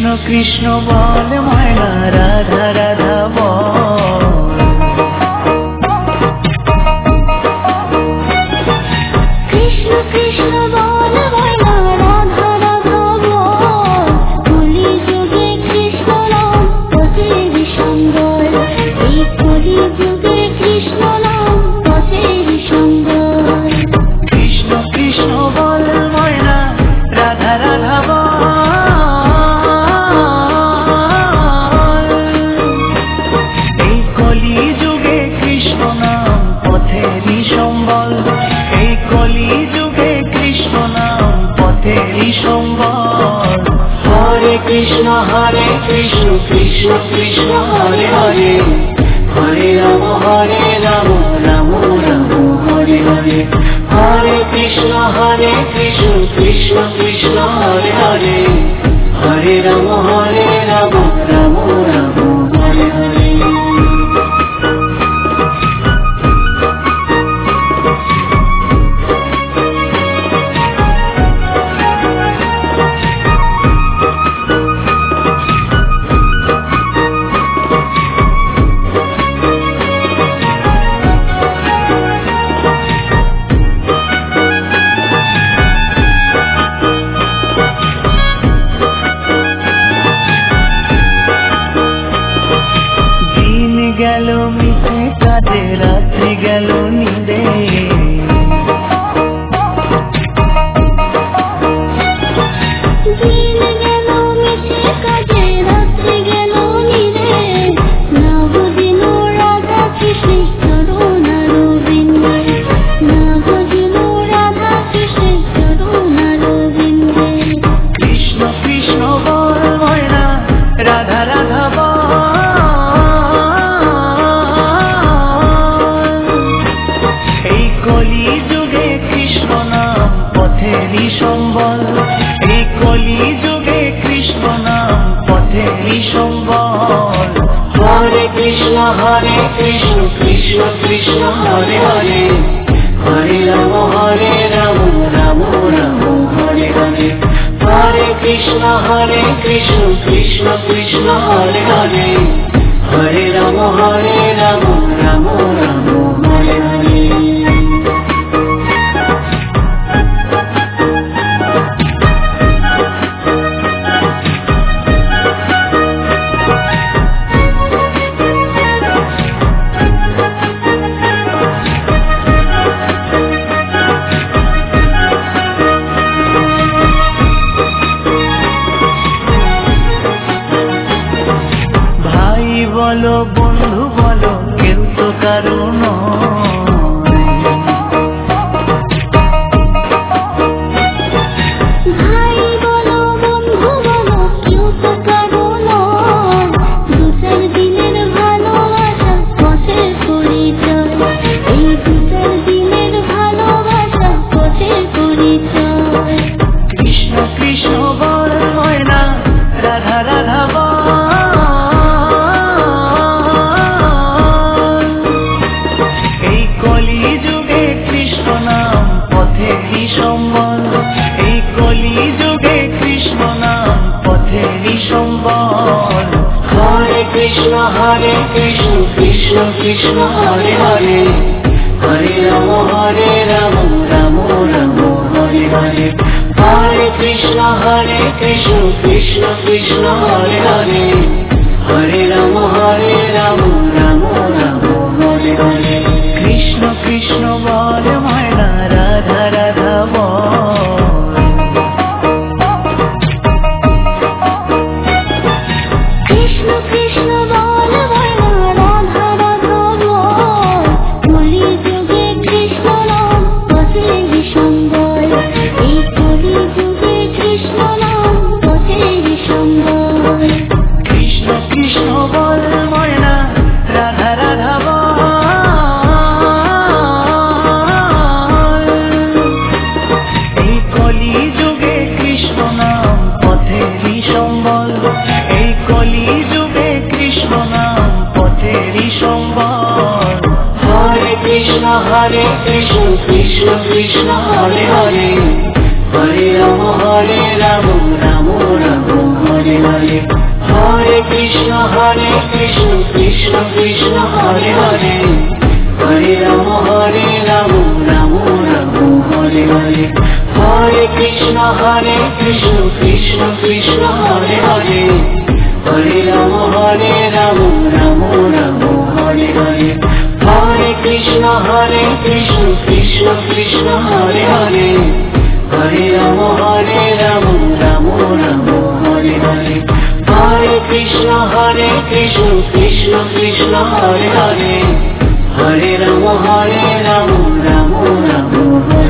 कृष्ण कृष्ण बोल मयना राधा राधा बोल कृष्ण कृष्ण बोल मयना राधा राधा बोल कलि जुगे कृष्ण नाम पथेर संबल এই কলি যুগে কৃষ্ণ নাম পথের সম্বল कृष्ण कृष्ण बोल मयना राधा राधा बोल এই কলি যুগে কৃষ্ণ নাম পথেরই সম্বল এই কলি যুগে কৃষ্ণ নাম পথেরই সম্বল হরে কৃষ্ণ কৃষ্ণ কৃষ্ণ হরে হরে হরে রাম রাম রাম হরে হরে হরে কৃষ্ণ কৃষ্ণ কৃষ্ণ হরে হরে হরে রাম রাম রাম হরে হরে গেল মিশে কাজে রাত্রি গেল নিদে দিন গেল মিশে কাজে রাত্রি গেল নিদে না বুঝিল রাধা কৃষ্ণের চরণ অরবিন্দে না বুঝিল রাধা কৃষ্ণের চরণ অরবিন্দে কৃষ্ণ কৃষ্ণ বল ময়না রাধা রাধা বল এই কলি যুগে কৃষ্ণ নাম পথেরই সম্বল এই কলি যুগে কৃষ্ণ নাম পথেরই সম্বল হরে কৃষ্ণ কৃষ্ণ কৃষ্ণ হরে হরে হরে রাম রাম রাম হরে হরে হরে কৃষ্ণ কৃষ্ণ কৃষ্ণ হরে হরে হরে রাম রাম রাম হরে হরে ভাই বলো বন্ধু বলো কেউ তো কারো ভাই বলো বন্ধু বলো কেউ তো কারো নয় দু চার দিনের ভালোবাসা পথের পরিচয় এই দু চার দিনের ভালোবাসা পথের পরিচয় কৃষ্ণ কৃষ্ণ বল ময়না রাধা রাধা বল এই কলি যুগে কৃষ্ণ নাম পথেরই সম্বল এই কলি যুগে কৃষ্ণ নাম পথেরই সম্বল হরে কৃষ্ণ কৃষ্ণ কৃষ্ণ হরে হরে হরে রাম রাম রাম হরে হরে হরে কৃষ্ণ কৃষ্ণ কৃষ্ণ হরে হরে হরে রাম রাম রাম হরে হরে কৃষ্ণ কৃষ্ণ বল ময়না রাধা রাধা বল কৃষ্ণ কৃষ্ণ বল ময়না রাধা রাধা বল কলি যুগে কৃষ্ণ নাম পথের সম্বল এই কলি যুগে কৃষ্ণ নাম পথের সম্বল কৃষ্ণ কৃষ্ণ বল ময়না রাধা রাধা বল এই কলি যুগে কৃষ্ণ নাম পথেরই সম্বল এই কলি যুগে কৃষ্ণ নাম পথেরই সম্বল হরে কৃষ্ণ কৃষ্ণ কৃষ্ণ হরে হরে হরে রাম রাম রাম হরে হরে কৃষ্ণ কৃষ্ণ হরে হরে হরে রাম রাম রাম হরে হরে হরে কৃষ্ণ কৃষ্ণ কৃষ্ণ হরে হরে হরে রাম রাম রাম হরে হরে হরে কৃষ্ণ কৃষ্ণ কৃষ্ণ হরে হরে হরে রাম রাম রাম হরে হরে হরে কৃষ্ণ কৃষ্ণ কৃষ্ণ হরে হরে হরে রাম রাম রাম হরে